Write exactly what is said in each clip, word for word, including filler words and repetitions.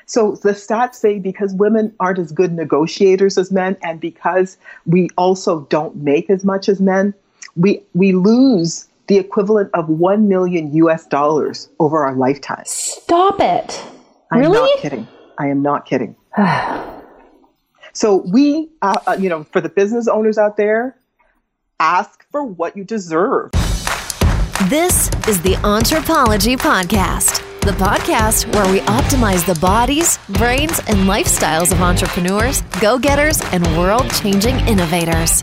So the stats say because women aren't as good negotiators as men, and because we also don't make as much as men, we we lose the equivalent of one million U S dollars over our lifetime. Stop it. I'm Really? not kidding. I am not kidding. So we, uh, uh, you know, for the business owners out there, ask for what you deserve. This is the Anthropology Podcast, the podcast where we optimize the bodies, brains, and lifestyles of entrepreneurs, go-getters, and world-changing innovators.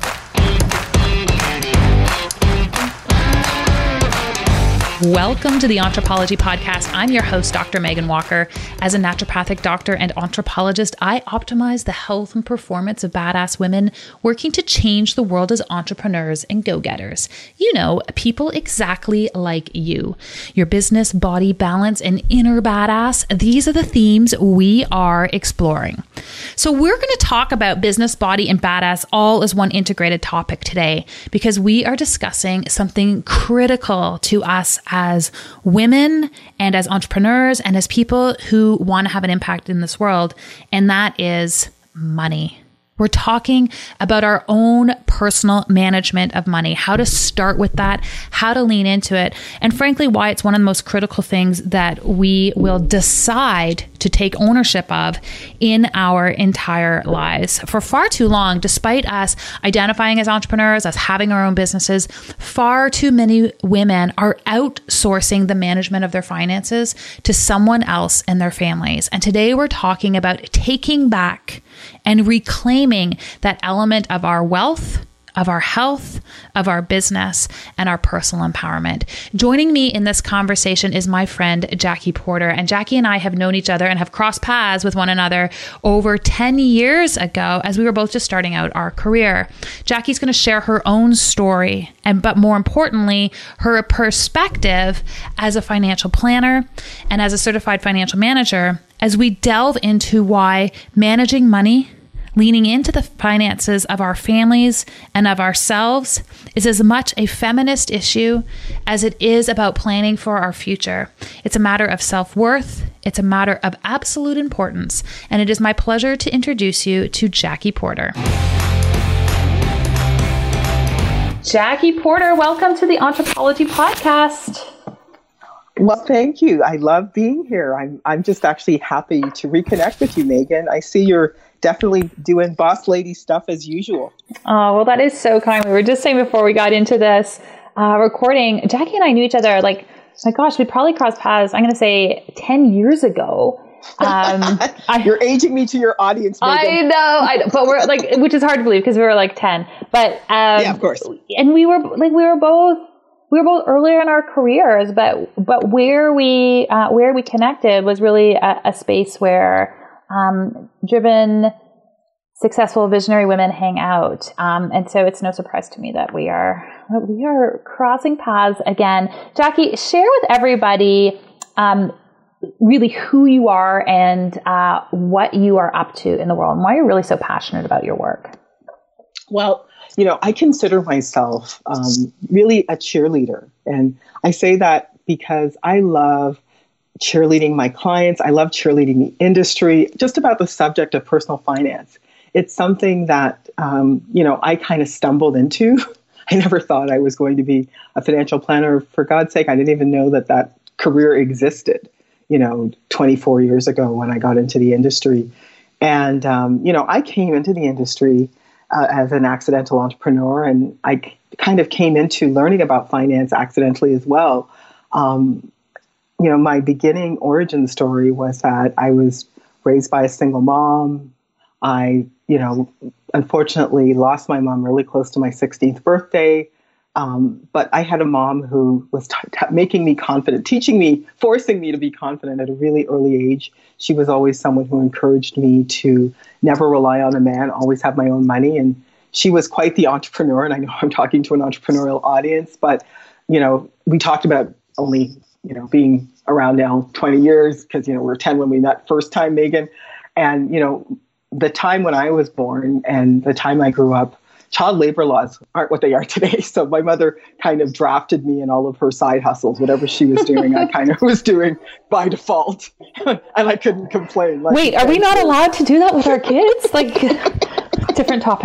Welcome to the Anthropology Podcast. I'm your host, Doctor Megan Walker. As a naturopathic doctor and anthropologist, I optimize the health and performance of badass women working to change the world as entrepreneurs and go-getters. You know, people exactly like you. Your business, body, balance, and inner badass, these are the themes we are exploring. So we're going to talk about business, body, and badass all as one integrated topic today because we are discussing something critical to us as women and as entrepreneurs and as people who want to have an impact in this world, and that is money. We're talking about our own personal management of money, how to start with that, how to lean into it, and frankly, why it's one of the most critical things that we will decide to take ownership of in our entire lives. For far too long, despite us identifying as entrepreneurs, us having our own businesses, far too many women are outsourcing the management of their finances to someone else and their families. And today we're talking about taking back and reclaiming that element of our wealth, of our health, of our business, and our personal empowerment. Joining me in this conversation is my friend, Jackie Porter. And Jackie and I have known each other and have crossed paths with one another over ten years ago as we were both just starting out our career. Jackie's going to share her own story, and but more importantly, her perspective as a financial planner and as a certified financial manager as we delve into why managing money, leaning into the finances of our families and of ourselves is as much a feminist issue as it is about planning for our future. It's a matter of self-worth. It's a matter of absolute importance. And it is my pleasure to introduce you to Jackie Porter. Jackie Porter, welcome to the Anthropology Podcast. Well, thank you. I love being here. I'm I'm just actually happy to reconnect with you, Megan. I see you're definitely doing boss lady stuff as usual. Oh, well, that is so kind. We were just saying before we got into this uh, recording, Jackie and I knew each other like, my gosh, we probably crossed paths, I'm going to say ten years ago. Um, You're aging me to your audience, Megan. I know, I know, but we're like, which is hard to believe because we were like ten. But um, yeah, of course. And we were like, we were both. We were both earlier in our careers, but but where we uh, where we connected was really a, a space where um, driven, successful, visionary women hang out, um, and so it's no surprise to me that we are we are crossing paths again. Jackie, share with everybody um, really who you are and uh, what you are up to in the world, and why you're really so passionate about your work. Well, you know, I consider myself um, really a cheerleader. And I say that because I love cheerleading my clients. I love cheerleading the industry, just about the subject of personal finance. It's something that, um, you know, I kind of stumbled into. I never thought I was going to be a financial planner. For God's sake, I didn't even know that that career existed, you know, twenty-four years ago when I got into the industry. And, um, you know, I came into the industry Uh, as an accidental entrepreneur, and I c- kind of came into learning about finance accidentally as well. Um, you know, my beginning origin story was that I was raised by a single mom. I, you know, unfortunately lost my mom really close to my sixteenth birthday. Um, but I had a mom who was t- t- making me confident, teaching me, forcing me to be confident at a really early age. She was always someone who encouraged me to never rely on a man, always have my own money. And she was quite the entrepreneur. And I know I'm talking to an entrepreneurial audience, but, you know, we talked about only, you know, being around now twenty years because, you know, we were ten when we met first time, Megan. And, you know, the time when I was born and the time I grew up, child labor laws aren't what they are today. So my mother kind of drafted me in all of her side hustles, whatever she was doing, I kind of was doing by default, and I couldn't complain. Like, Wait, are we not allowed to do that with our kids? Like, different topic.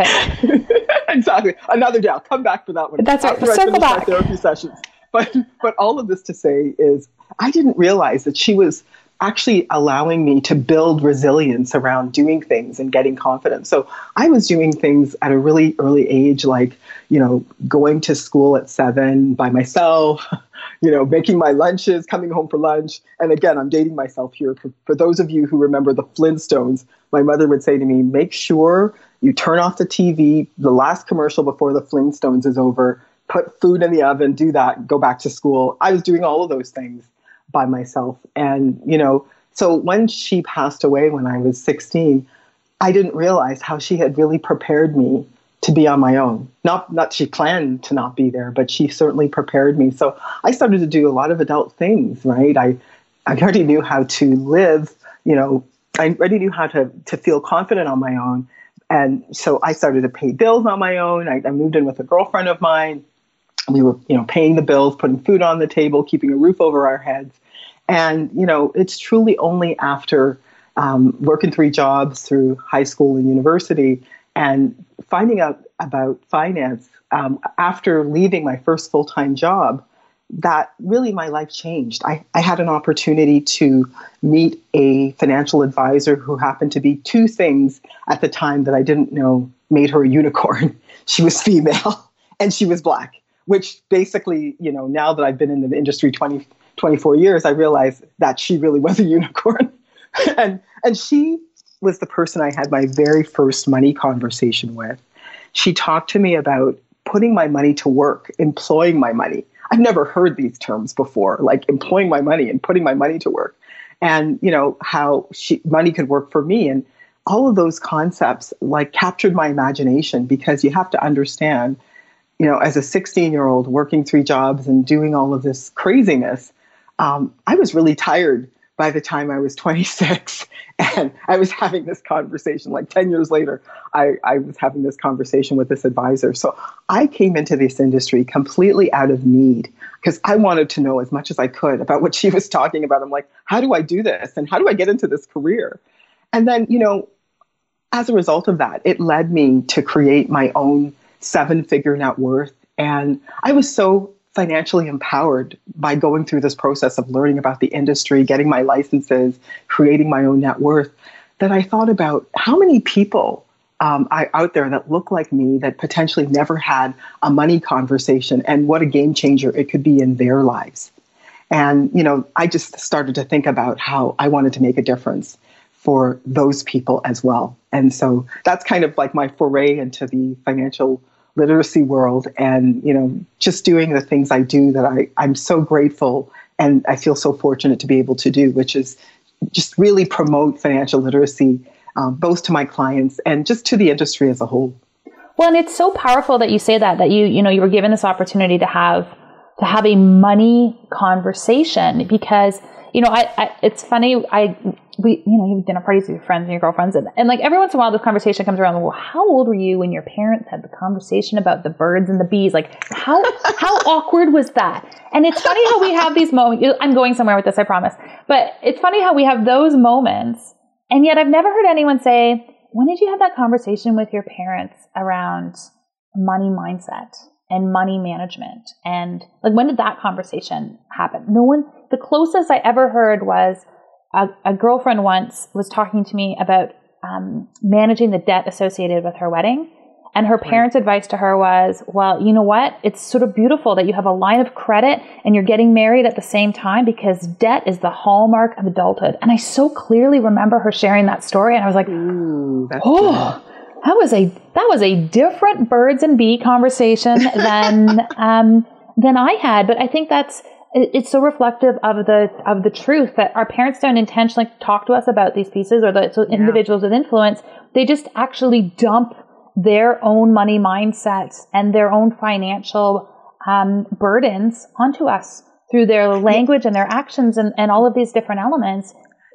Exactly. Another day. I'll come back for that one. That's right. After I Circle finish my back. therapy sessions. But but all of this to say is, I didn't realize that she was actually allowing me to build resilience around doing things and getting confidence. So I was doing things at a really early age, like, you know, going to school at seven by myself, you know, making my lunches, coming home for lunch. And again, I'm dating myself here. For, for those of you who remember the Flintstones, my mother would say to me, make sure you turn off the T V, the last commercial before the Flintstones is over, put food in the oven, do that, go back to school. I was doing all of those things by myself. And, you know, so when she passed away when I was sixteen, I didn't realize how she had really prepared me to be on my own. Not, not she planned to not be there, but she certainly prepared me. So I started to do a lot of adult things, right? I, I already knew how to live, you know, I already knew how to, to feel confident on my own. And so I started to pay bills on my own. I, I moved in with a girlfriend of mine. We were, you know, paying the bills, putting food on the table, keeping a roof over our heads. And, you know, it's truly only after um, working three jobs through high school and university and finding out about finance um, after leaving my first full-time job that really my life changed. I, I had an opportunity to meet a financial advisor who happened to be two things at the time that I didn't know made her a unicorn. She was female and she was Black. Which basically, you know, now that I've been in the industry twenty, twenty-four years, I realized that she really was a unicorn. and and she was the person I had my very first money conversation with. She talked to me about putting my money to work, employing my money. I've never heard these terms before, like employing my money and putting my money to work. And, you know, how she, money could work for me. And all of those concepts like captured my imagination, because you have to understand, you know, as a sixteen-year-old working three jobs and doing all of this craziness, um, I was really tired by the time I was twenty-six. And I was having this conversation, like ten years later, I, I was having this conversation with this advisor. So I came into this industry completely out of need because I wanted to know as much as I could about what she was talking about. I'm like, how do I do this? And how do I get into this career? And then, you know, as a result of that, it led me to create my own seven-figure net worth. And I was so financially empowered by going through this process of learning about the industry, getting my licenses, creating my own net worth, that I thought about how many people um, I, out there that look like me that potentially never had a money conversation, and what a game changer it could be in their lives. And, you know, I just started to think about how I wanted to make a difference for those people as well. And so that's kind of like my foray into the financial literacy world, and, you know, just doing the things I do that I, I'm so grateful and I feel so fortunate to be able to do, which is just really promote financial literacy, um, both to my clients and just to the industry as a whole. Well, and it's so powerful that you say that, that you, you know, you were given this opportunity to have, to have a money conversation, because, you know, I, I it's funny, I, we, you know, you have dinner parties with your friends and your girlfriends, and, and like every once in a while this conversation comes around, well, how old were you when your parents had the conversation about the birds and the bees? Like how, how awkward was that? And it's funny how we have these moments, I'm going somewhere with this, I promise, but it's funny how we have those moments, and yet I've never heard anyone say, when did you have that conversation with your parents around money mindset and money management? And like, when did that conversation happen? No one, the closest I ever heard was a, a girlfriend once was talking to me about um, managing the debt associated with her wedding. And her parents' right. advice to her was, well, you know what? It's sort of beautiful that you have a line of credit and you're getting married at the same time, because debt is the hallmark of adulthood. And I so clearly remember her sharing that story. And I was like, Ooh, that's oh, good. that was a, that was a different birds and bee conversation than, um, than I had. But I think that's, it's so reflective of the of the truth that our parents don't intentionally talk to us about these pieces, or the so individuals yeah. with influence. They just actually dump their own money mindsets and their own financial um, burdens onto us through their language and their actions and, and all of these different elements.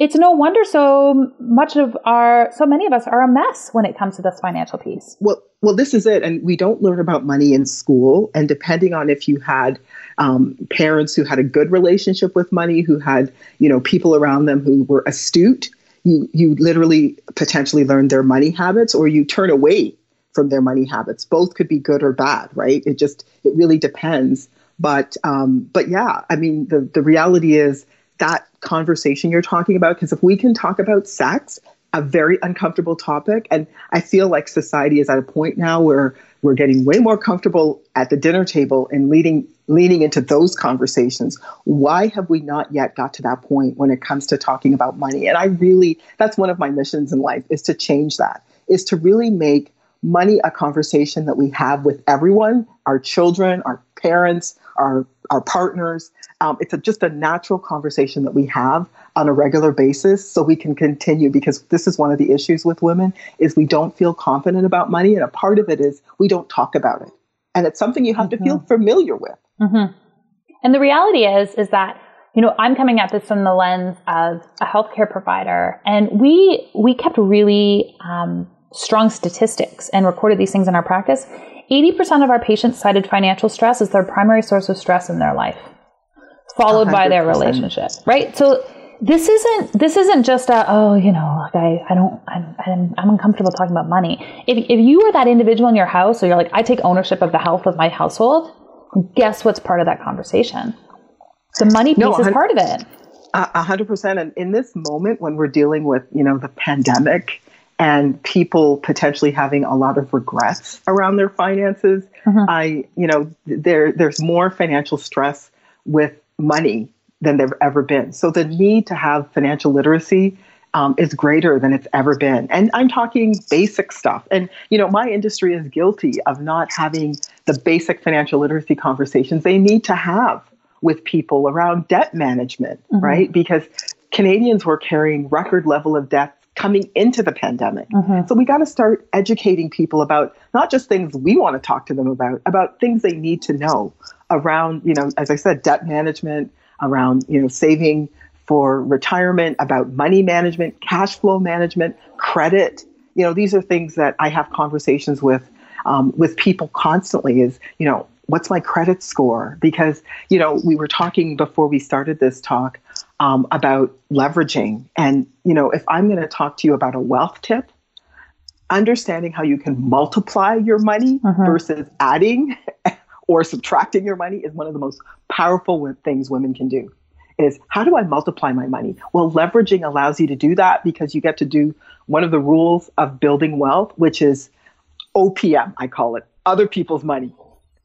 it's no wonder so much of our, so many of us are a mess when it comes to this financial piece. Well, well, this is it. And we don't learn about money in school. And depending on if you had um, parents who had a good relationship with money, who had, you know, people around them who were astute, you, you literally potentially learn their money habits, or you turn away from their money habits. Both could be good or bad, right? It just, it really depends. But, um, but yeah, I mean, the, the reality is that conversation you're talking about, because if we can talk about sex, a very uncomfortable topic, and I feel like society is at a point now where we're getting way more comfortable at the dinner table and leading, leaning into those conversations. Why have we not yet got to that point when it comes to talking about money? And I really, that's one of my missions in life, is to change that, is to really make money a conversation that we have with everyone, our children, our parents, our our partners. Um, it's a, just a natural conversation that we have on a regular basis, so we can continue, because this is one of the issues with women, is we don't feel confident about money. And a part of it is we don't talk about it. And it's something you have mm-hmm. to feel familiar with. Mm-hmm. And the reality is, is that, you know, I'm coming at this from the lens of a healthcare provider, and we, we kept really, um, strong statistics and recorded these things in our practice. eighty percent of our patients cited financial stress as their primary source of stress in their life, followed one hundred percent by their relationship, right? So this isn't, this isn't just a, oh, you know, like I, I don't, I'm, I'm, I'm uncomfortable talking about money. If, if you are that individual in your house, so you're like, I take ownership of the health of my household, guess what's part of that conversation? The money piece no, is part of it. A hundred percent. And in this moment when we're dealing with, you know, the pandemic, and people potentially having a lot of regrets around their finances, mm-hmm. I, you know, there there's more financial stress with money than there've ever been. So the need to have financial literacy um, is greater than it's ever been. And I'm talking basic stuff. And, you know, my industry is guilty of not having the basic financial literacy conversations they need to have with people around debt management, mm-hmm. right? Because Canadians were carrying record level of debt coming into the pandemic. Mm-hmm. So we got to start educating people about not just things we want to talk to them about, about things they need to know around, you know, as I said, debt management, around, you know, saving for retirement, about money management, cash flow management, credit. You know, these are things that I have conversations with, um, with people constantly is, you know, what's my credit score? Because, you know, we were talking before we started this talk Um, about leveraging. And, you know, if I'm going to talk to you about a wealth tip, understanding how you can multiply your money mm-hmm. versus adding or subtracting your money is one of the most powerful things women can do. Is how do I multiply my money? Well, leveraging allows you to do that, because you get to do one of the rules of building wealth, which is O P M, I call it, other people's money.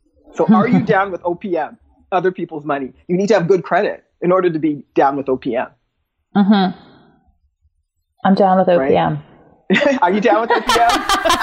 So are you down with O P M, other people's money? You need to have good credit in order to be down with O P M. Mm-hmm. I'm down with O P M. Right? Are you down with O P M?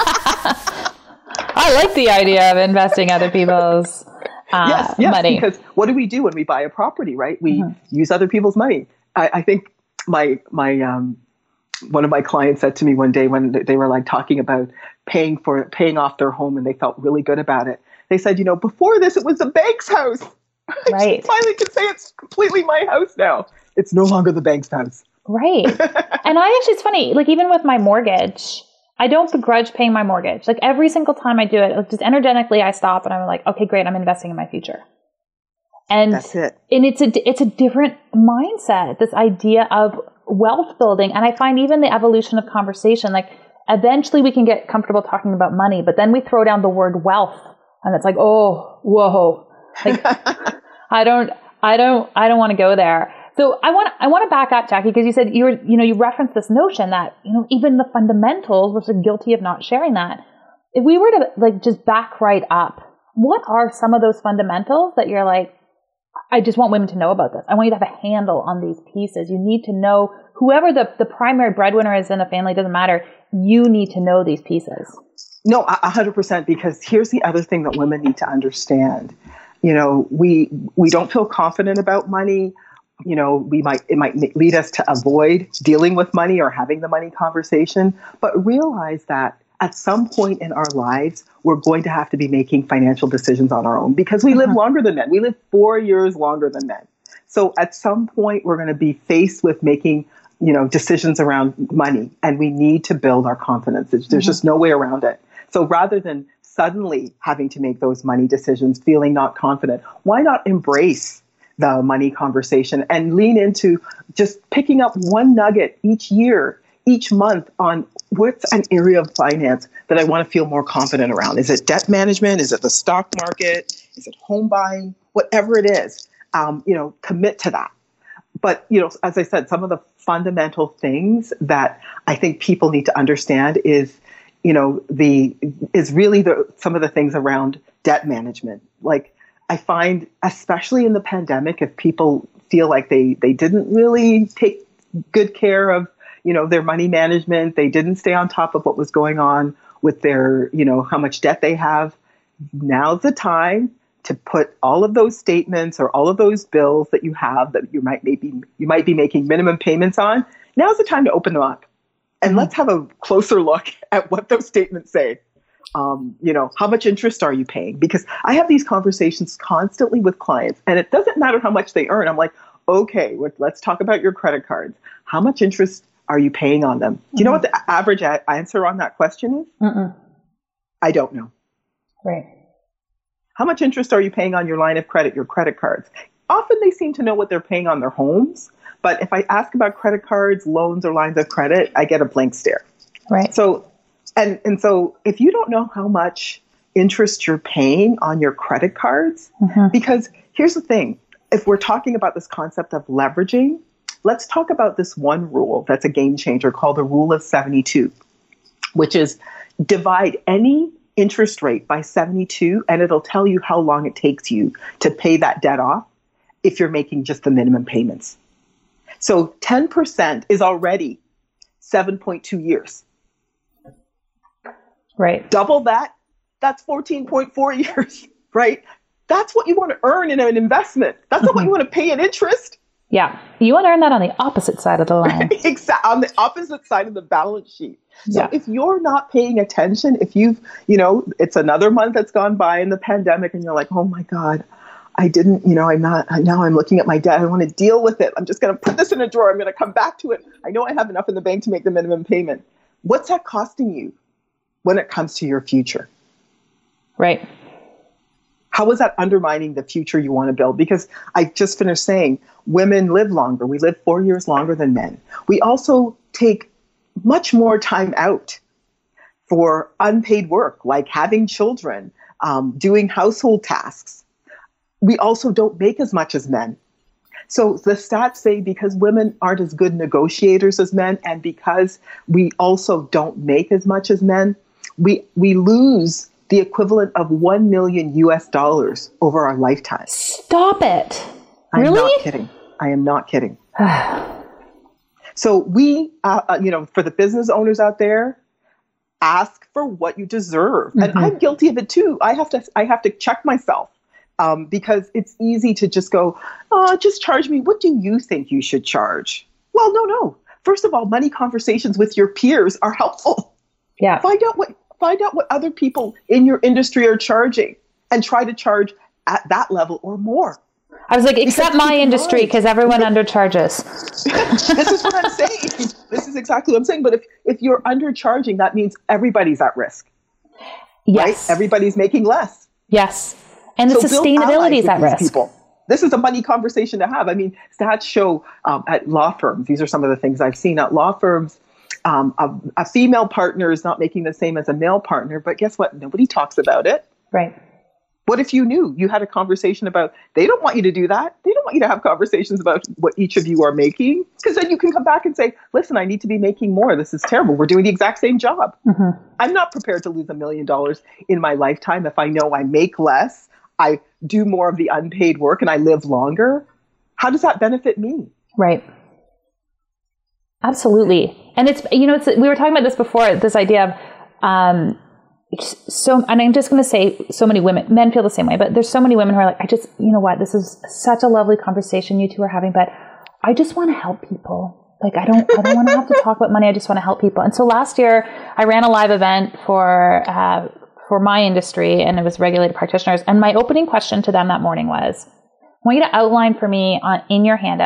I like the idea of investing other people's uh, yes, yes, money. Because what do we do when we buy a property, right? We mm-hmm. use other people's money. I, I think my my um, one of my clients said to me one day when they were like talking about paying for paying off their home, and they felt really good about it. They said, you know, before this, it was the bank's house. Right. I finally can say it's completely my house now. It's no longer the bank's house. Right. And I actually, it's funny, like even with my mortgage, I don't begrudge paying my mortgage. Like every single time I do it, like just energetically I stop and I'm like, okay, great, I'm investing in my future. And that's it. And it's a, it's a different mindset, this idea of wealth building. And I find even the evolution of conversation, like eventually we can get comfortable talking about money, but then we throw down the word wealth and it's like, oh, whoa. Like, I don't, I don't, I don't want to go there. So I want, I want to back up, Jackie, because you said you were, you know, you referenced this notion that, you know, even the fundamentals, we're so guilty of not sharing that. If we were to like just back right up, what are some of those fundamentals that you're like, I just want women to know about this. I want you to have a handle on these pieces. You need to know whoever the, the primary breadwinner is in a family, doesn't matter. You need to know these pieces. No, a hundred percent, because here's the other thing that women need to understand. You know, we we don't feel confident about money. You know, we might it might lead us to avoid dealing with money or having the money conversation. But realize that at some point in our lives, we're going to have to be making financial decisions on our own, because we live longer than men. We live four years longer than men. So at some point, we're going to be faced with making you know, decisions around money, and we need to build our confidence. There's, there's mm-hmm. just no way around it. So rather than suddenly having to make those money decisions, feeling not confident, why not embrace the money conversation and lean into just picking up one nugget each year, each month on what's an area of finance that I want to feel more confident around. Is it debt management? Is it the stock market? Is it home buying? Whatever it is, um, you know, commit to that. But, you know, as I said, some of the fundamental things that I think people need to understand is, you know, the is really the some of the things around debt management. Like, I find, especially in the pandemic, if people feel like they, they didn't really take good care of, you know, their money management, they didn't stay on top of what was going on with their, you know, how much debt they have, now's the time to put all of those statements or all of those bills that you have that you might maybe you might be making minimum payments on. Now's the time to open them up, and mm-hmm. let's have a closer look at what those statements say. Um, you know, how much interest are you paying? Because I have these conversations constantly with clients, and it doesn't matter how much they earn. I'm like, okay, let's talk about your credit cards. How much interest are you paying on them? Do you mm-hmm. know what the average a- answer on that question is? Mm-mm. I don't know. Right. How much interest are you paying on your line of credit, your credit cards? Often they seem to know what they're paying on their homes. But if I ask about credit cards, loans, or lines of credit, I get a blank stare. Right. So, and, and so if you don't know how much interest you're paying on your credit cards, mm-hmm. because here's the thing, if we're talking about this concept of leveraging, let's talk about this one rule that's a game changer called the rule of seventy-two, which is divide any interest rate by seventy-two, and it'll tell you how long it takes you to pay that debt off if you're making just the minimum payments. So ten percent is already seven point two years. Right. Double that, that's fourteen point four years, right? That's what you want to earn in an investment. That's mm-hmm. not what you want to pay in interest. Yeah. You want to earn that on the opposite side of the line. Exactly. On the opposite side of the balance sheet. So yeah. if you're not paying attention, if you've, you know, it's another month that's gone by in the pandemic and you're like, oh my God, I didn't, you know, I'm not, now I'm looking at my debt. I want to deal with it. I'm just going to put this in a drawer. I'm going to come back to it. I know I have enough in the bank to make the minimum payment. What's that costing you when it comes to your future? Right. How is that undermining the future you want to build? Because I just finished saying women live longer. We live four years longer than men. We also take much more time out for unpaid work, like having children, um, doing household tasks. We also don't make as much as men. So the stats say because women aren't as good negotiators as men, and because we also don't make as much as men, we we lose the equivalent of one million U S dollars over our lifetime. Stop it. I'm Really? not kidding. I am not kidding. So we, uh, you know, for the business owners out there, ask for what you deserve. Mm-hmm. And I'm guilty of it too. I have to, I have to check myself um, because it's easy to just go, oh, just charge me. What do you think you should charge? Well, no, no. First of all, money conversations with your peers are helpful. Yeah. Find out what, find out what other people in your industry are charging and try to charge at that level or more. I was like, except because my industry, because everyone undercharges. This is what I'm saying. This is exactly what I'm saying. But if, if you're undercharging, that means everybody's at risk. Yes. Right? Everybody's making less. Yes. And the so sustainability is at risk. People. This is a money conversation to have. I mean, stats show um, at law firms, these are some of the things I've seen at law firms, um, a, a female partner is not making the same as a male partner. But guess what? Nobody talks about it. Right. What if you knew you had a conversation about, they don't want you to do that. They don't want you to have conversations about what each of you are making. Because then you can come back and say, listen, I need to be making more. This is terrible. We're doing the exact same job. Mm-hmm. I'm not prepared to lose a million dollars in my lifetime if I know I make less, I do more of the unpaid work, and I live longer. How does that benefit me? Right. Absolutely. And it's, you know, it's, we were talking about this before, this idea of, um, so, and I'm just going to say so many women, men feel the same way, but there's so many women who are like, I just, you know what, this is such a lovely conversation you two are having, but I just want to help people. Like, I don't, I don't want to have to talk about money. I just want to help people. And so last year I ran a live event for, uh, for my industry, and it was regulated practitioners. And my opening question to them that morning was, I want you to outline for me on, in your handout,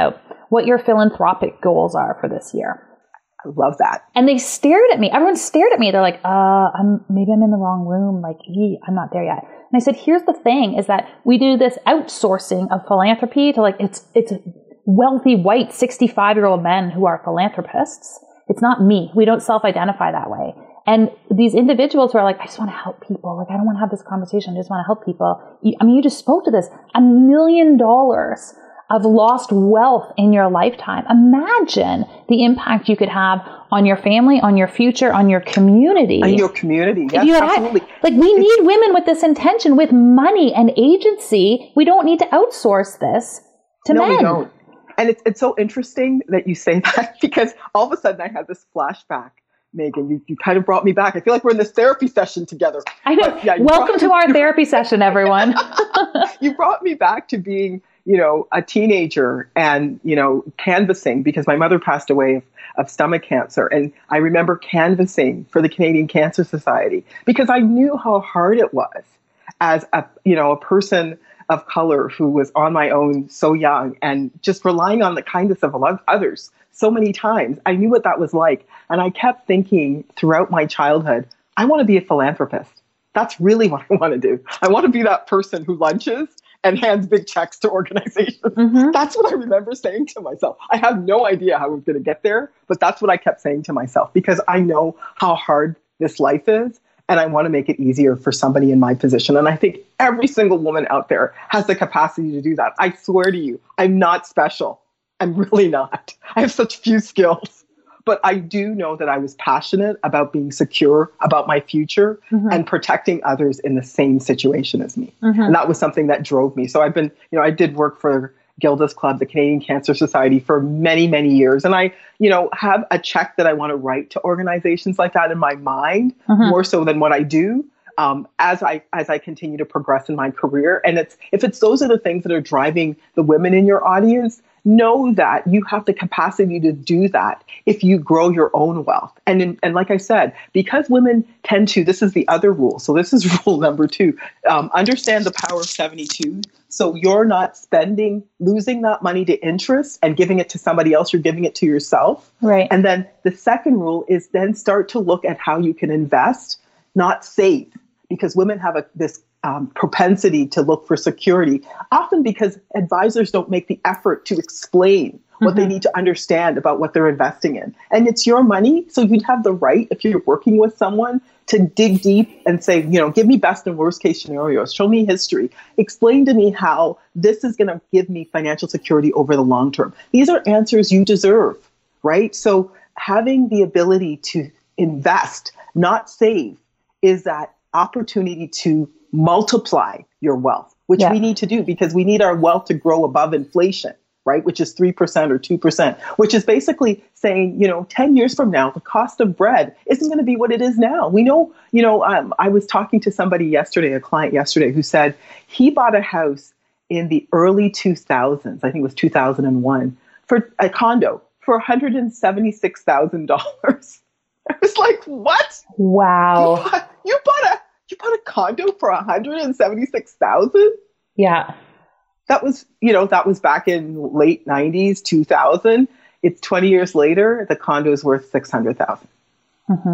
what your philanthropic goals are for this year. I love that. And they stared at me. Everyone stared at me. They're like, uh, I'm, maybe I'm in the wrong room. Like, ee, I'm not there yet. And I said, here's the thing is that we do this outsourcing of philanthropy to like, it's, it's wealthy white sixty-five year old men who are philanthropists. It's not me. We don't self-identify that way. And these individuals who are like, I just want to help people. Like, I don't want to have this conversation. I just want to help people. I mean, you just spoke to this, a million dollars of lost wealth in your lifetime. Imagine the impact you could have on your family, on your future, on your community. On your community, yes, you absolutely. Had, like, we need women with this intention, with money and agency. We don't need to outsource this to no, men. No, we don't. And it's, it's so interesting that you say that, because all of a sudden I had this flashback. Megan, you, you kind of brought me back. I feel like we're in this therapy session together. I know. Yeah, welcome to our therapy session, everyone. You brought me back to being, you know, a teenager and, you know, canvassing, because my mother passed away of, of stomach cancer. And I remember canvassing for the Canadian Cancer Society because I knew how hard it was as a, you know, a person of color who was on my own so young and just relying on the kindness of others so many times. I knew what that was like. And I kept thinking throughout my childhood, I want to be a philanthropist. That's really what I want to do. I want to be that person who lunches and hands big checks to organizations. Mm-hmm. That's what I remember saying to myself. I have no idea how I was going to get there, but that's what I kept saying to myself because I know how hard this life is. And I want to make it easier for somebody in my position. And I think every single woman out there has the capacity to do that. I swear to you, I'm not special. I'm really not. I have such few skills. But I do know that I was passionate about being secure about my future mm-hmm. and protecting others in the same situation as me. Mm-hmm. And that was something that drove me. So I've been, you know, I did work for Gilda's Club, the Canadian Cancer Society, for many, many years. And I, you know, have a check that I want to write to organizations like that in my mind, mm-hmm. more so than what I do um, as I as I continue to progress in my career. And it's if it's those are the things that are driving the women in your audience, know that you have the capacity to do that if you grow your own wealth. And in, and like I said, because women tend to, this is the other rule. So this is rule number two, um, understand the power of seventy-two. So you're not spending, losing that money to interest and giving it to somebody else, you're giving it to yourself. Right. And then the second rule is then start to look at how you can invest, not save, because women have a, this Um, propensity to look for security, often because advisors don't make the effort to explain what mm-hmm. they need to understand about what they're investing in. And it's your money, so you'd have the right, if you're working with someone, to dig deep and say, you know, give me best and worst case scenarios, show me history, explain to me how this is going to give me financial security over the long term. These are answers you deserve, right? So having the ability to invest, not save, is that opportunity to multiply your wealth, which yeah. we need to do because we need our wealth to grow above inflation, right? Which is three percent or two percent, which is basically saying, you know, ten years from now, the cost of bread isn't going to be what it is now. We know, you know, um, I was talking to somebody yesterday, a client yesterday, who said he bought a house in the early two thousands, I think it was two thousand one, for a condo for one hundred seventy-six thousand dollars. I was like, what? Wow. You bought, you bought a You bought a condo for one hundred seventy-six thousand dollars? Yeah. That was, you know, that was back in late nineties, two thousand. It's twenty years later, the condo is worth six hundred thousand dollars. Mm-hmm.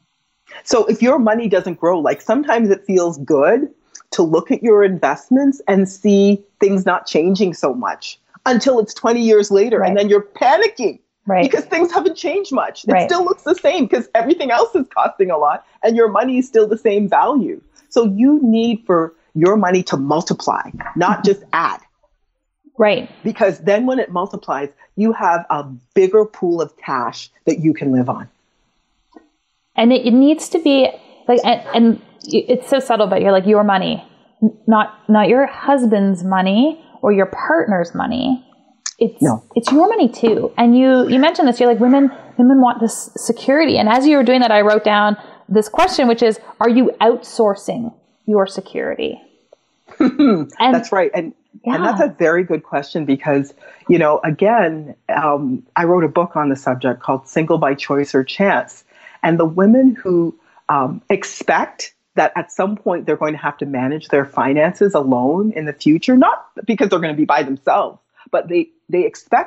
So if your money doesn't grow, like sometimes it feels good to look at your investments and see things not changing so much until it's twenty years later. Right. And then you're panicking. Right. Because things haven't changed much. It right. still looks the same because everything else is costing a lot and your money is still the same value. So you need for your money to multiply, not just add. Right. Because then when it multiplies, you have a bigger pool of cash that you can live on. And it, it needs to be like, and, and it's so subtle, but you're like your money, not, not your husband's money or your partner's money. It's no. it's your money too. And you, you mentioned this, you're like, women, women want this security. And as you were doing that, I wrote down this question, which is, are you outsourcing your security? and, that's right. And, yeah. and that's a very good question because, you know, again, um, I wrote a book on the subject called Single by Choice or Chance. And the women who um, expect that at some point they're going to have to manage their finances alone in the future, not because they're going to be by themselves, but they, they expect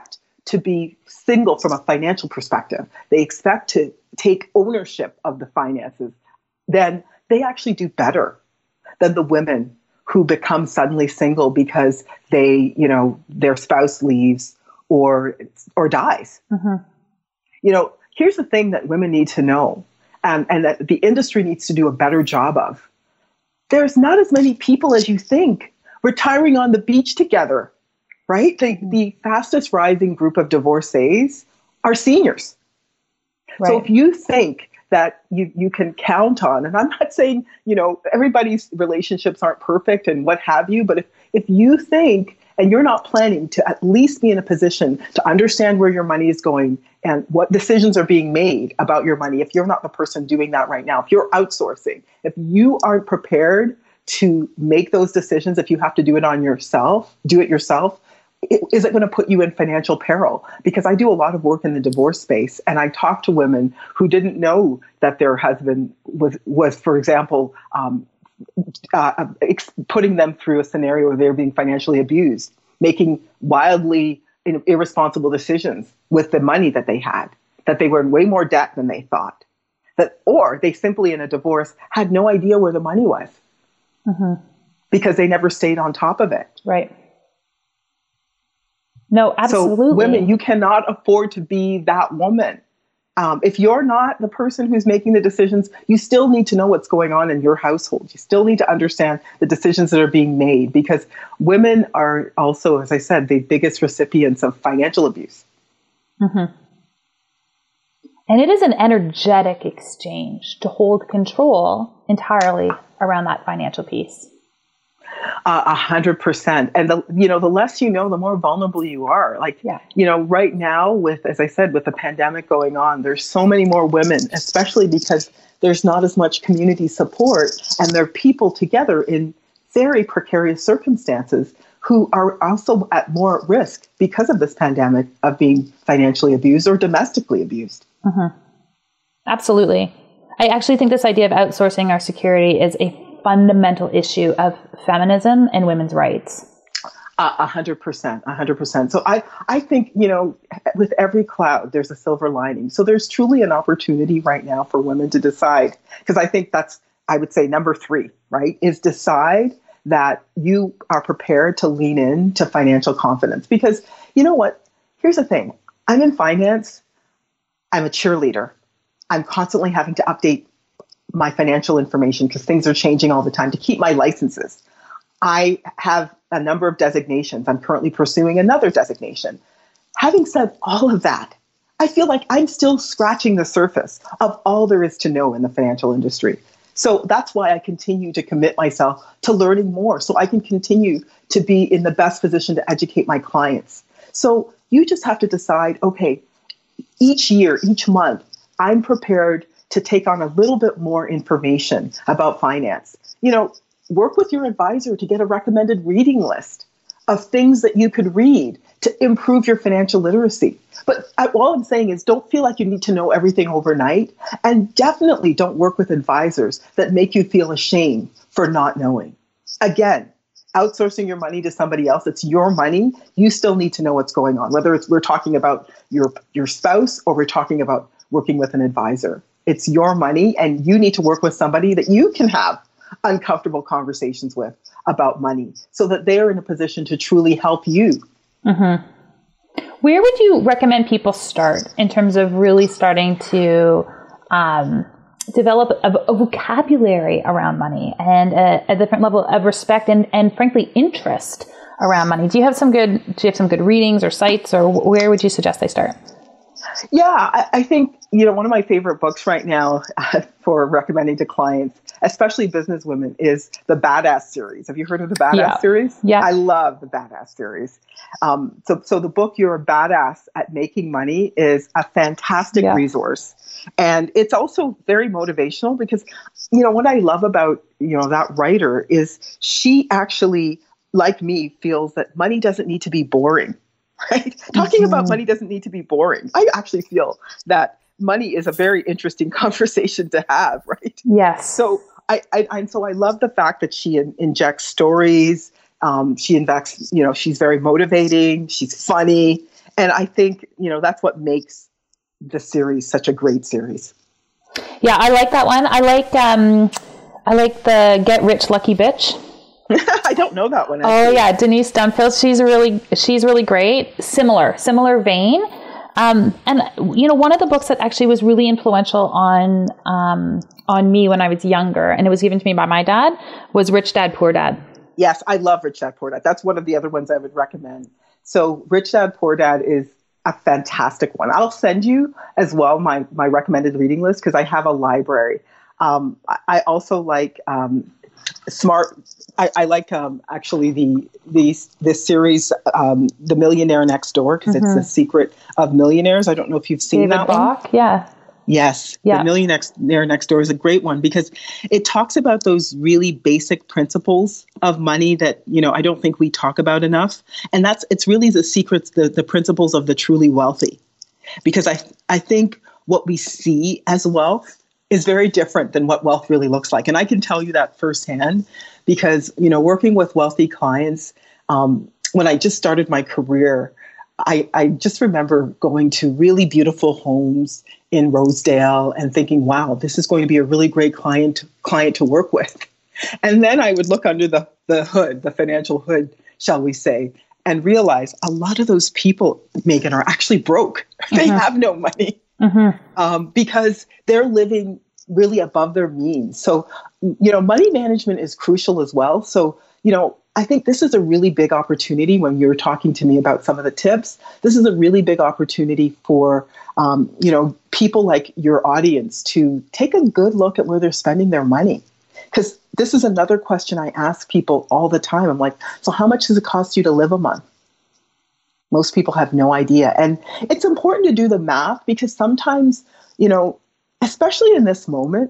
to be single from a financial perspective, they expect to take ownership of the finances, then they actually do better than the women who become suddenly single because they, you know, their spouse leaves or or dies. Mm-hmm. You know, here's the thing that women need to know, um, and that the industry needs to do a better job of. There's not as many people as you think retiring on the beach together, right? The, the fastest rising group of divorcees are seniors. Right. So if you think that you, you can count on, and I'm not saying, you know, everybody's relationships aren't perfect and what have you, but if, if you think and you're not planning to at least be in a position to understand where your money is going and what decisions are being made about your money, if you're not the person doing that right now, if you're outsourcing, if you aren't prepared to make those decisions, if you have to do it on yourself, do it yourself, it, is it going to put you in financial peril? Because I do a lot of work in the divorce space, and I talk to women who didn't know that their husband was, was for example, um, uh, ex- putting them through a scenario where they're being financially abused, making wildly in- irresponsible decisions with the money that they had, that they were in way more debt than they thought, that, or they simply in a divorce had no idea where the money was. Mm-hmm. Because they never stayed on top of it. Right. No, absolutely. So women, you cannot afford to be that woman. Um, if you're not the person who's making the decisions, you still need to know what's going on in your household. You still need to understand the decisions that are being made, because women are also, as I said, the biggest recipients of financial abuse. Mm-hmm. And it is an energetic exchange to hold control entirely around that financial piece. A uh, hundred percent. And the, you know, the less you know, the more vulnerable you are. Like, yeah. you know, right now with, as I said, with the pandemic going on, there's so many more women, especially because there's not as much community support, and there are people together in very precarious circumstances who are also at more risk because of this pandemic of being financially abused or domestically abused. Mm-hmm. Absolutely. I actually think this idea of outsourcing our security is a fundamental issue of feminism and women's rights. A hundred percent, a hundred percent. So I, I think, you know, with every cloud, there's a silver lining. So there's truly an opportunity right now for women to decide, because I think that's, I would say number three, right, is decide that you are prepared to lean in to financial confidence. Because you know what, here's the thing. I'm in finance. I'm a cheerleader. I'm constantly having to update my financial information because things are changing all the time to keep my licenses. I have a number of designations. I'm currently pursuing another designation. Having said all of that, I feel like I'm still scratching the surface of all there is to know in the financial industry. So that's why I continue to commit myself to learning more, so I can continue to be in the best position to educate my clients. So you just have to decide, okay, each year, each month, I'm prepared to take on a little bit more information about finance. You know, work with your advisor to get a recommended reading list of things that you could read to improve your financial literacy. But I, all I'm saying is don't feel like you need to know everything overnight, and definitely don't work with advisors that make you feel ashamed for not knowing. Again, outsourcing your money to somebody else, it's your money. You still need to know what's going on, whether it's we're talking about your your spouse or we're talking about working with an advisor. It's your money, and you need to work with somebody that you can have uncomfortable conversations with about money so that they're in a position to truly help you. Mm-hmm. Where would you recommend people start in terms of really starting to um, develop a, a vocabulary around money and a, a different level of respect and, and frankly, interest around money? Do you have some good, do you have some good readings or sites, or where would you suggest they start? Yeah, I, I think, you know, one of my favorite books right now uh, for recommending to clients, especially business women, is the Badass series. Have you heard of the Badass yeah. series? Yeah. I love the Badass series. Um, so, so the book, You're a Badass at Making Money, is a fantastic yeah. resource. And it's also very motivational because, you know, what I love about, you know, that writer is she actually, like me, feels that money doesn't need to be boring. Right? Talking mm-hmm. about money doesn't need to be boring. I actually feel that money is a very interesting conversation to have, right? Yes. So I, I, I so I love the fact that she in, injects stories. Um, she injects, you know, she's very motivating. She's funny, And I think, you know, that's what makes the series such a great series. Yeah, I like that one. I like um, I like the Get Rich Lucky Bitch. I don't know that one. Actually. Oh yeah, Denise Dunfield. She's really she's really great. Similar similar vein. Um, and you know, one of the books that actually was really influential on um, on me when I was younger, and it was given to me by my dad, was Rich Dad Poor Dad. Yes, I love Rich Dad Poor Dad. That's one of the other ones I would recommend. So Rich Dad Poor Dad is a fantastic one. I'll send you as well my my recommended reading list because I have a library. Um, I, I also like um, Smart. I, I like um, actually the the this series, um, The Millionaire Next Door, because mm-hmm. it's the secret of millionaires. I don't know if you've seen David that Bach? one. Yeah. Yes, yeah. The Millionaire Next Door is a great one because it talks about those really basic principles of money that, you know, I don't think we talk about enough. And that's, it's really the secrets, the, the principles of the truly wealthy. Because I, I think what we see as wealth is very different than what wealth really looks like. And I can tell you that firsthand because, you know, working with wealthy clients, um, when I just started my career, I, I just remember going to really beautiful homes in Rosedale and thinking, wow, this is going to be a really great client client to work with. And then I would look under the, the hood, the financial hood, shall we say, and realize a lot of those people, Megan, are actually broke. Mm-hmm. They have no money mm-hmm. um, because they're living really above their means. So, you know, money management is crucial as well. So, you know, I think this is a really big opportunity when you're talking to me about some of the tips. This is a really big opportunity for, um, you know, people like your audience to take a good look at where they're spending their money. Because this is another question I ask people all the time. I'm like, so how much does it cost you to live a month? Most people have no idea. And it's important to do the math because sometimes, you know, especially in this moment,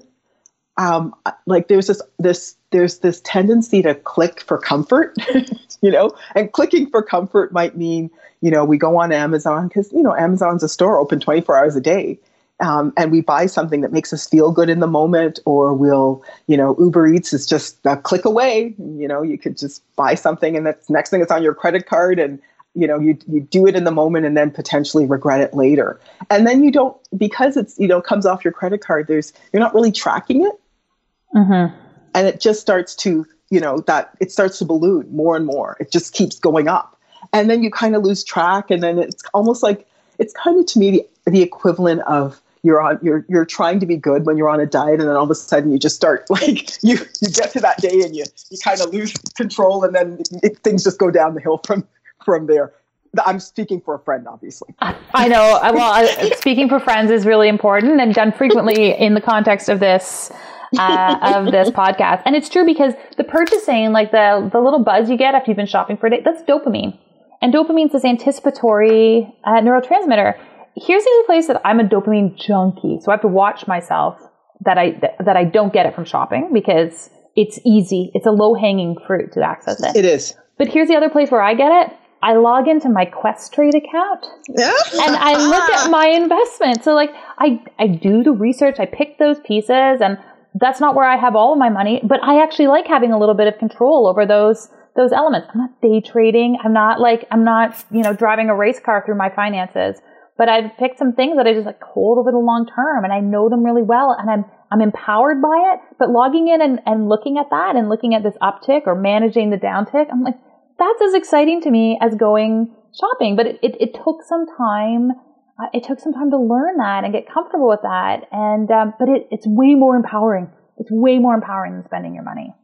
um, like there's this, this, there's this tendency to click for comfort, you know, and clicking for comfort might mean, you know, we go on Amazon because, you know, Amazon's a store open twenty-four hours a day. Um, and we buy something that makes us feel good in the moment, or we'll, you know, Uber Eats is just a click away. You know, you could just buy something and that's next thing it's on your credit card and, you know, you you do it in the moment and then potentially regret it later. And then you don't, because it's, you know, comes off your credit card, there's, you're not really tracking it. Mm-hmm. And it just starts to, you know, that it starts to balloon more and more. It just keeps going up. And then you kind of lose track. And then it's almost like, it's kind of to me the, the equivalent of you're on, you're, you're trying to be good when you're on a diet. And then all of a sudden you just start like, you, you get to that day and you, you kind of lose control and then it, things just go down the hill from, from there. I'm speaking for a friend, obviously. I know. Well, I, speaking for friends is really important and done frequently in the context of this uh, of this podcast. And it's true because the purchasing, like the the little buzz you get after you've been shopping for a day, that's dopamine. And dopamine's this anticipatory uh, neurotransmitter. Here's the other place that I'm a dopamine junkie. So I have to watch myself that I th- that I don't get it from shopping because it's easy. It's a low-hanging fruit to access it. It is. But here's the other place where I get it. I log into my Questrade account yeah. and I look at my investment. So like I, I do the research, I pick those pieces, and that's not where I have all of my money, but I actually like having a little bit of control over those, those elements. I'm not day trading. I'm not like, I'm not, you know, driving a race car through my finances, but I've picked some things that I just like hold over the long term and I know them really well and I'm, I'm empowered by it, but logging in and, and looking at that and looking at this uptick or managing the downtick, I'm like, that's as exciting to me as going shopping. But it, it, it took some time. Uh, it took some time to learn that and get comfortable with that. And um, but it, it's way more empowering. It's way more empowering than spending your money.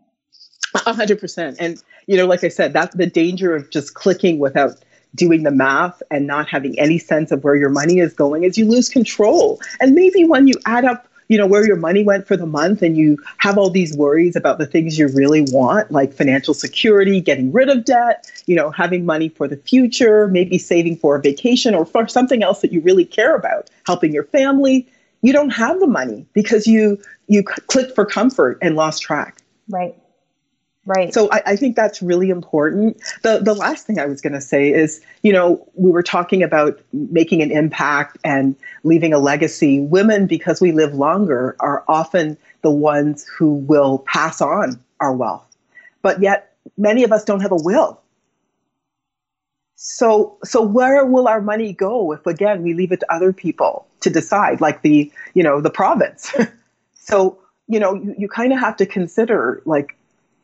A hundred percent. And you know, like I said, that's the danger of just clicking without doing the math and not having any sense of where your money is going is you lose control. And maybe when you add up, you know, where your money went for the month and you have all these worries about the things you really want, like financial security, getting rid of debt, you know, having money for the future, maybe saving for a vacation or for something else that you really care about, helping your family. You don't have the money because you you clicked for comfort and lost track. Right. Right. So I, I think that's really important. The the last thing I was going to say is, you know, we were talking about making an impact and leaving a legacy. Women, because we live longer, are often the ones who will pass on our wealth. But yet many of us don't have a will. So, so where will our money go if, again, we leave it to other people to decide, like the, you know, the province? So, you know, you, you kind of have to consider, like,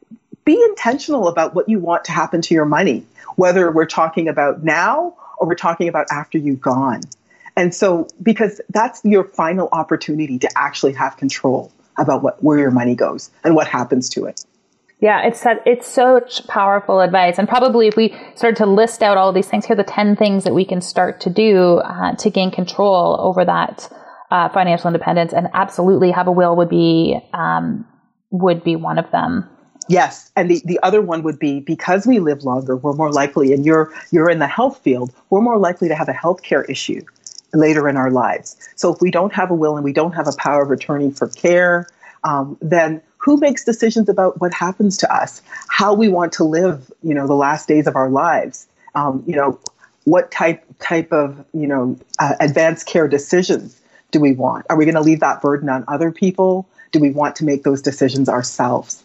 be intentional about what you want to happen to your money, whether we're talking about now or we're talking about after you've gone. And so, because that's your final opportunity to actually have control about what, where your money goes and what happens to it. Yeah, it's it's such powerful advice. And probably if we started to list out all these things, here are the ten things that we can start to do uh, to gain control over that uh, financial independence. And absolutely have a will would be um, would be one of them. Yes. And the, the other one would be, because we live longer, we're more likely, and you're you're in the health field, we're more likely to have a healthcare issue later in our lives. So if we don't have a will and we don't have a power of attorney for care, um, then who makes decisions about what happens to us, how we want to live, you know, the last days of our lives? Um, you know, what type type of, you know, uh, advanced care decisions do we want? Are we going to leave that burden on other people? Do we want to make those decisions ourselves?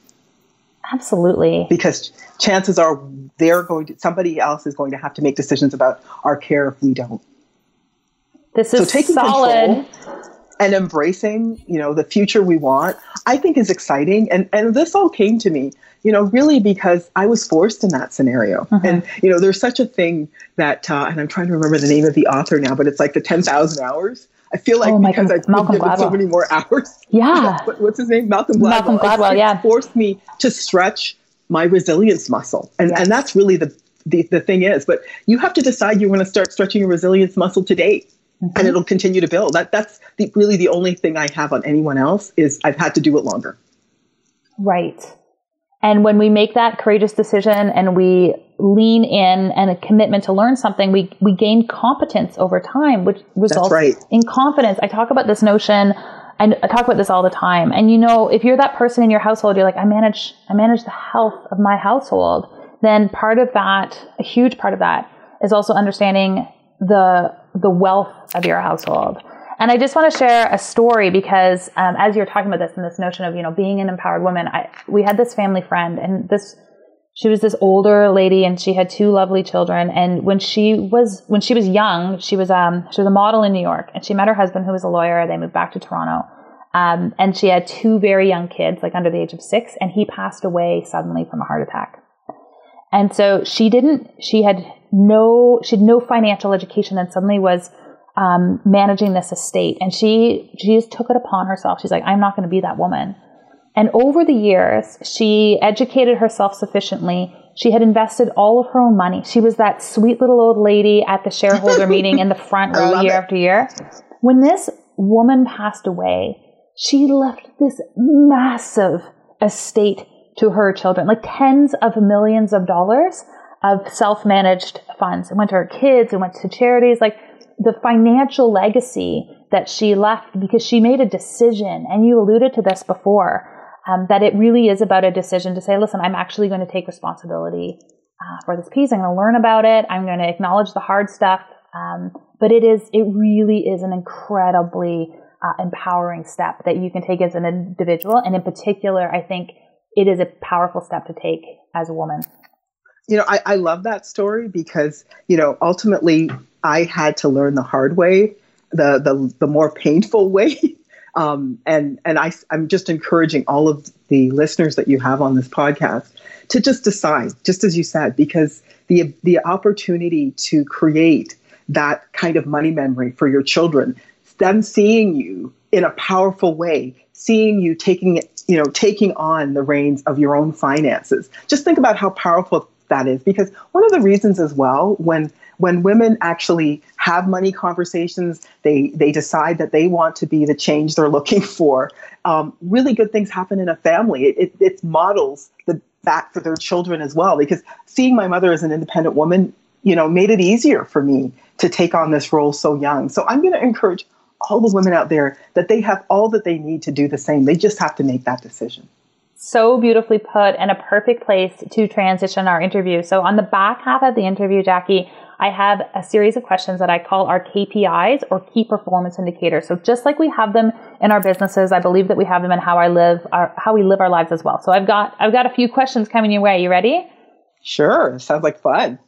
Absolutely. Because chances are they're going to, somebody else is going to have to make decisions about our care if we don't. This is so taking solid. Control and embracing, you know, the future we want, I think is exciting. And and this all came to me, you know, really because I was forced in that scenario. Mm-hmm. And, you know, there's such a thing that, uh, and I'm trying to remember the name of the author now, but it's like the ten thousand hours. I feel like oh, because Michael, I've been Malcolm given Gladwell. so many more hours. Yeah. What, what's his name? Malcolm Gladwell. Malcolm Gladwell, it's, yeah. It's forced me to stretch my resilience muscle. And, yes. and that's really the, the, the thing is. But you have to decide you want to start stretching your resilience muscle today. Mm-hmm. And it'll continue to build. That That's the, really the only thing I have on anyone else is I've had to do it longer. Right. And when we make that courageous decision and we lean in and a commitment to learn something, we, we gain competence over time, which results right. in confidence. I talk about this notion, and I talk about this all the time. And you know, if you're that person in your household, you're like, I manage, I manage the health of my household, then part of that, a huge part of that is also understanding the the wealth of your household. And I just want to share a story because um, as you're talking about this and this notion of, you know, being an empowered woman, I, we had this family friend, and this, she was this older lady, and she had two lovely children. And when she was, when she was young, she was, um, she was a model in New York, and she met her husband who was a lawyer. They moved back to Toronto. Um, and she had two very young kids, like under the age of six, and he passed away suddenly from a heart attack. And so she didn't, she had no, she had no financial education, and suddenly was um, managing this estate. And she, she just took it upon herself. She's like, I'm not going to be that woman. And over the years, she educated herself sufficiently. She had invested all of her own money. She was that sweet little old lady at the shareholder meeting in the front row year it. after year. When this woman passed away, she left this massive estate to her children, like tens of millions of dollars of self-managed funds. It went to her kids, it went to charities, like the financial legacy that she left, because she made a decision, and you alluded to this before, um, that it really is about a decision to say, listen, I'm actually going to take responsibility uh, for this piece. I'm going to learn about it. I'm going to acknowledge the hard stuff. Um, but it is, it really is an incredibly uh, empowering step that you can take as an individual. And in particular, I think it is a powerful step to take as a woman. You know, I, I love that story because, you know, ultimately I had to learn the hard way, the the, the more painful way. Um, and and I, I'm just encouraging all of the listeners that you have on this podcast to just decide, just as you said, because the the opportunity to create that kind of money memory for your children, them seeing you in a powerful way, seeing you taking it, you know, taking on the reins of your own finances. Just think about how powerful that is, because one of the reasons as well, when when women actually have money conversations, they they decide that they want to be the change they're looking for. Um, really good things happen in a family. It, it, it models the, that for their children as well, because seeing my mother as an independent woman, you know, made it easier for me to take on this role so young. So I'm going to encourage all the women out there that they have all that they need to do the same. They just have to make that decision. So beautifully put, and a perfect place to transition our interview. So on the back half of the interview, Jackie, I have a series of questions that I call our K P Is, or key performance indicators. So just like we have them in our businesses, I believe that we have them in how I live, our, how we live our lives as well. So I've got I've got a few questions coming your way. You ready? Sure. Sounds like fun.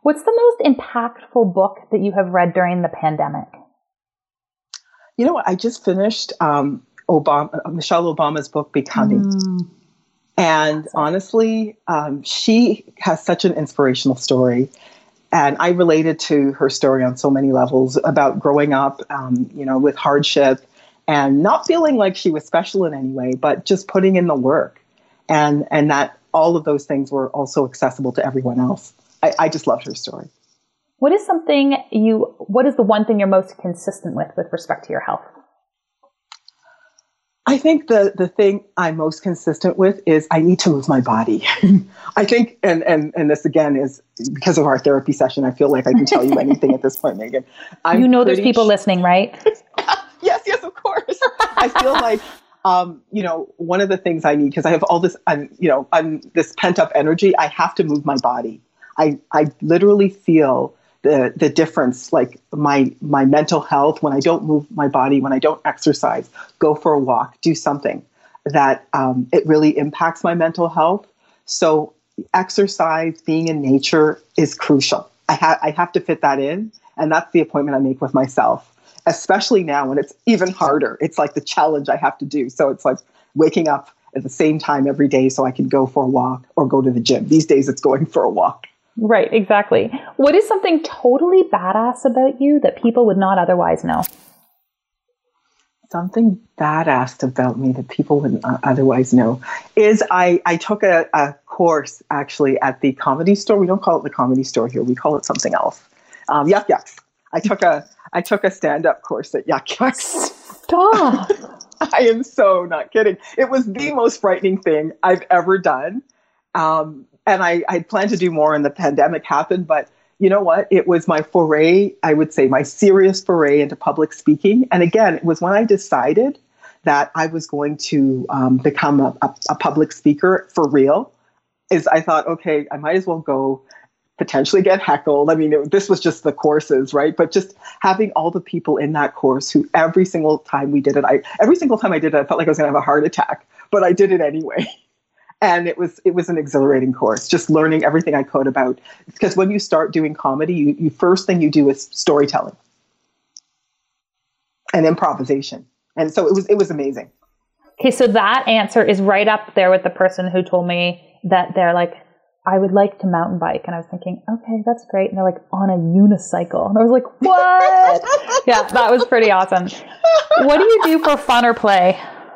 What's the most impactful book that you have read during the pandemic? You know what? I just finished um, Obama, Michelle Obama's book, Becoming. Mm. And honestly, um, she has such an inspirational story. And I related to her story on so many levels about growing up, um, you know, with hardship and not feeling like she was special in any way, but just putting in the work. And, and that all of those things were also accessible to everyone else. I, I just loved her story. What is something you, what is the one thing you're most consistent with with respect to your health? I think the, the thing I'm most consistent with is I need to move my body. I think, and, and, and this again is because of our therapy session, I feel like I can tell you anything at this point, Megan. I'm you know there's people sh- listening, right? Yes, yes, of course. I feel like, um, you know, one of the things I need, because I have all this, um, you know, I'm this pent up energy, I have to move my body. I, I literally feel the the difference, like my my mental health, when I don't move my body, when I don't exercise, go for a walk, do something that um, it really impacts my mental health. So exercise, being in nature is crucial. I, ha- I have to fit that in. And that's the appointment I make with myself, especially now when it's even harder. It's like the challenge I have to do. So it's like waking up at the same time every day so I can go for a walk or go to the gym. These days it's going for a walk. Right, exactly. What is something totally badass about you that people would not otherwise know? Something badass about me that people wouldn't otherwise know is I, I took a, a course actually at the Comedy Store. We don't call it the Comedy Store here. We call it something else. Um, Yuk Yuk's. I took a I took a stand-up course at Yuk Yuk's. Stop. I am so not kidding. It was the most frightening thing I've ever done. Um, And I, I planned to do more when the pandemic happened, but you know what? It was my foray, I would say my serious foray into public speaking. And again, it was when I decided that I was going to um, become a, a, a public speaker for real, is I thought, okay, I might as well go potentially get heckled. I mean, it, this was just the courses, right? But just having all the people in that course who every single time we did it, I every single time I did it, I felt like I was going to have a heart attack, but I did it anyway. And it was it was an exhilarating course, just learning everything I could about, because when you start doing comedy, you, you first thing you do is storytelling and improvisation. And so it was it was amazing. Okay, so that answer is right up there with the person who told me that they're like, I would like to mountain bike. And I was thinking, okay, that's great. And they're like, on a unicycle. And I was like, what? Yeah, that was pretty awesome. What do you do for fun or play?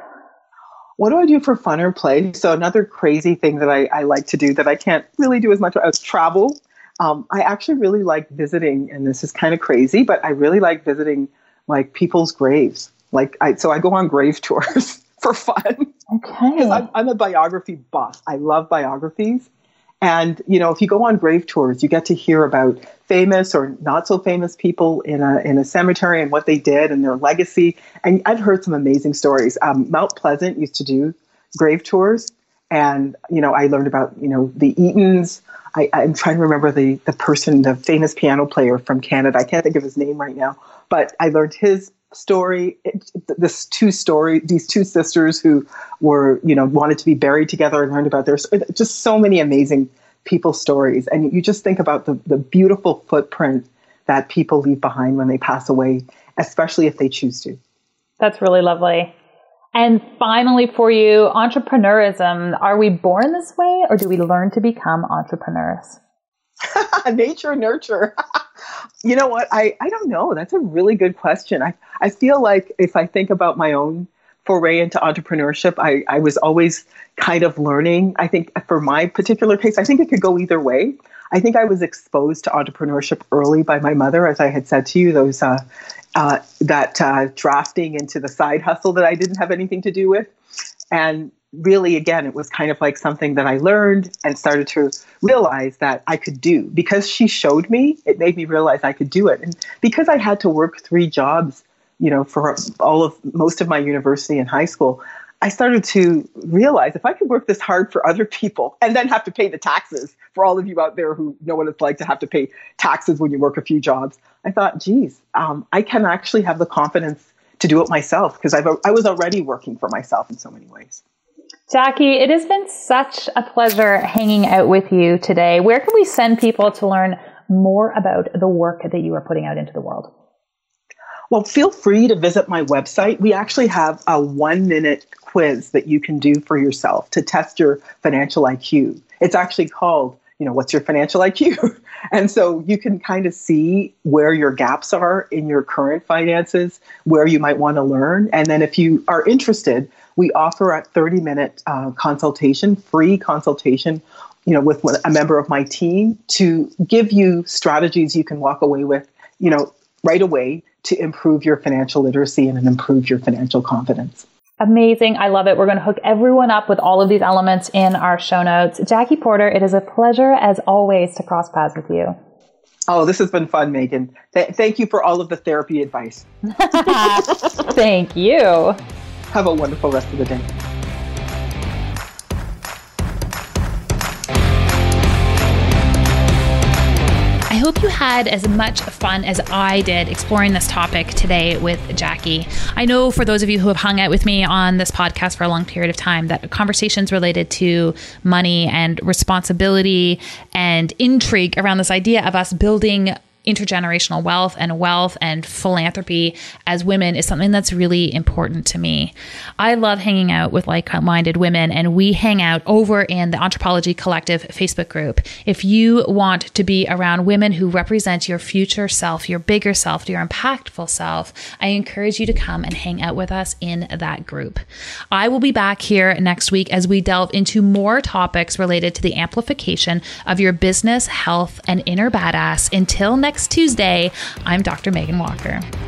What do I do for fun or play? So another crazy thing that I, I like to do that I can't really do as much as travel. Um, I actually really like visiting, and this is kind of crazy, but I really like visiting like people's graves. Like I, so I go on grave tours for fun. Okay. Because I'm, I'm a biography buff. I love biographies. And, you know, if you go on grave tours, you get to hear about famous or not so famous people in a in a cemetery and what they did and their legacy. And I've heard some amazing stories. Um, Mount Pleasant used to do grave tours. And, you know, I learned about, you know, the Eatons. I, I'm trying to remember the, the person, the famous piano player from Canada. I can't think of his name right now. But I learned his story, it, this two story, these two sisters who were, you know, wanted to be buried together. I learned about their, just so many amazing people stories. And you just think about the, the beautiful footprint that people leave behind when they pass away, especially if they choose to. That's really lovely. And finally for you, entrepreneurism, are we born this way or do we learn to become entrepreneurs? Nature, nurture. You know what? I, I don't know. That's a really good question. I, I feel like if I think about my own foray into entrepreneurship, I, I was always kind of learning. I think for my particular case, I think it could go either way. I think I was exposed to entrepreneurship early by my mother, as I had said to you, those uh, uh, that uh, drafting into the side hustle that I didn't have anything to do with. And really, again, it was kind of like something that I learned and started to realize that I could do. Because she showed me, it made me realize I could do it. And because I had to work three jobs, you know, for all of most of my university and high school, I started to realize if I could work this hard for other people and then have to pay the taxes, for all of you out there who know what it's like to have to pay taxes when you work a few jobs, I thought, geez, um, I can actually have the confidence to do it myself because I've I was already working for myself in so many ways. Jackie, it has been such a pleasure hanging out with you today. Where can we send people to learn more about the work that you are putting out into the world? Well, feel free to visit my website. We actually have a one minute quiz that you can do for yourself to test your financial I Q. It's actually called, you know, what's your financial I Q? And so you can kind of see where your gaps are in your current finances, where you might want to learn. And then if you are interested, we offer a thirty minute uh, consultation, free consultation, you know, with a member of my team to give you strategies you can walk away with, you know, right away to improve your financial literacy and improve your financial confidence. Amazing. I love it. We're going to hook everyone up with all of these elements in our show notes. Jackie Porter, it is a pleasure as always to cross paths with you. Oh, this has been fun, Megan. Th- thank you for all of the therapy advice. Thank you. Have a wonderful rest of the day. I hope you had as much fun as I did exploring this topic today with Jackie. I know for those of you who have hung out with me on this podcast for a long period of time, that conversations related to money and responsibility and intrigue around this idea of us building intergenerational wealth and wealth and philanthropy as women is something that's really important to me. I love hanging out with like-minded women, and we hang out over in the Anthropology Collective Facebook group. If you want to be around women who represent your future self, your bigger self, your impactful self, I encourage you to come and hang out with us in that group. I will be back here next week as we delve into more topics related to the amplification of your business, health, and inner badass. Until next Tuesday, I'm Doctor Megan Walker.